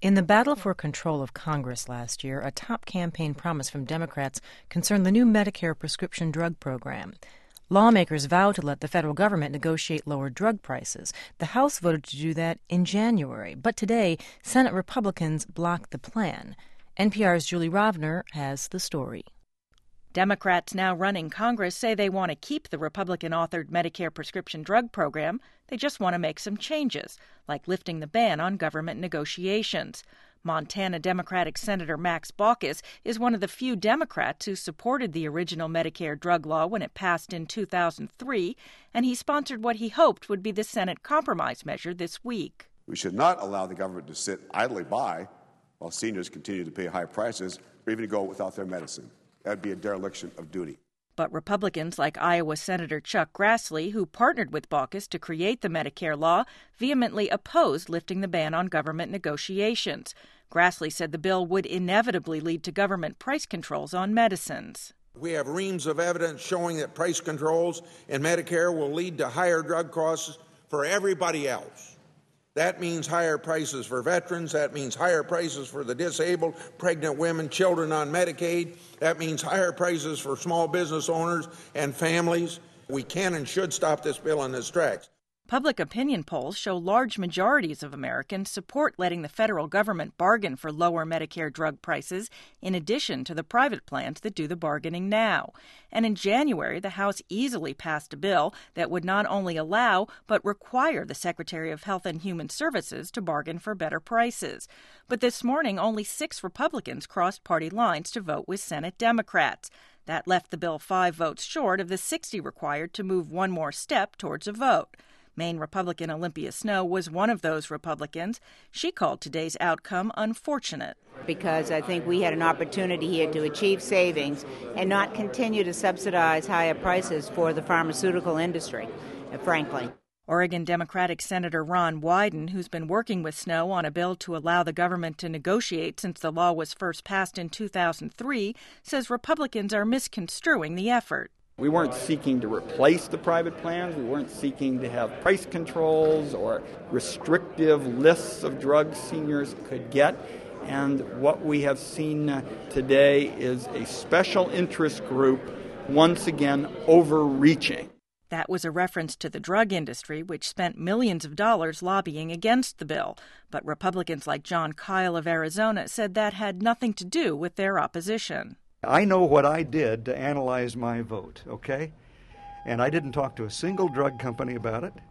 In the battle for control of Congress last year, a top campaign promise from Democrats concerned the new Medicare prescription drug program. Lawmakers vowed to let the federal government negotiate lower drug prices. The House voted to do that in January, but today, Senate Republicans blocked the plan. NPR's Julie Rovner has the story. Democrats now running Congress say they want to keep the Republican-authored Medicare prescription drug program. They just want to make some changes, like lifting the ban on government negotiations. Montana Democratic Senator Max Baucus is one of the few Democrats who supported the original Medicare drug law when it passed in 2003, and he sponsored what he hoped would be the Senate compromise measure this week. We should not allow the government to sit idly by while seniors continue to pay high prices or even go without their medicine. That would be a dereliction of duty. But Republicans like Iowa Senator Chuck Grassley, who partnered with Baucus to create the Medicare law, vehemently opposed lifting the ban on government negotiations. Grassley said the bill would inevitably lead to government price controls on medicines. We have reams of evidence showing that price controls in Medicare will lead to higher drug costs for everybody else. That means higher prices for veterans. That means higher prices for the disabled, pregnant women, children on Medicaid. That means higher prices for small business owners and families. We can and should stop this bill in its tracks. Public opinion polls show large majorities of Americans support letting the federal government bargain for lower Medicare drug prices, in addition to the private plans that do the bargaining now. And in January, the House easily passed a bill that would not only allow but require the Secretary of Health and Human Services to bargain for better prices. But this morning, only 6 Republicans crossed party lines to vote with Senate Democrats. That left the bill 5 votes short of the 60 required to move one more step towards a vote. Maine Republican Olympia Snowe was one of those Republicans. She called today's outcome unfortunate. Because I think we had an opportunity here to achieve savings and not continue to subsidize higher prices for the pharmaceutical industry, frankly. Oregon Democratic Senator Ron Wyden, who's been working with Snowe on a bill to allow the government to negotiate since the law was first passed in 2003, says Republicans are misconstruing the effort. We weren't seeking to replace the private plans. We weren't seeking to have price controls or restrictive lists of drugs seniors could get. And what we have seen today is a special interest group once again overreaching. That was a reference to the drug industry, which spent millions of dollars lobbying against the bill. But Republicans like John Kyle of Arizona said that had nothing to do with their opposition. I know what I did to analyze my vote, okay? And I didn't talk to a single drug company about it.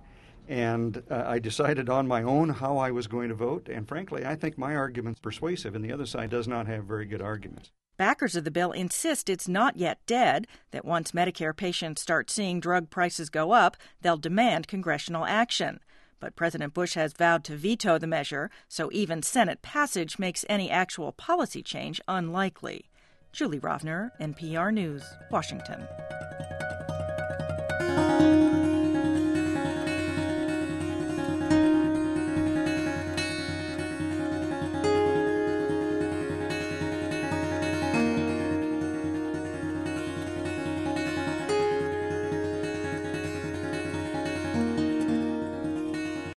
And I decided on my own how I was going to vote. And frankly, I think my argument's persuasive, and the other side does not have very good arguments. Backers of the bill insist it's not yet dead, that once Medicare patients start seeing drug prices go up, they'll demand congressional action. But President Bush has vowed to veto the measure, so even Senate passage makes any actual policy change unlikely. Julie Rovner, NPR News, Washington.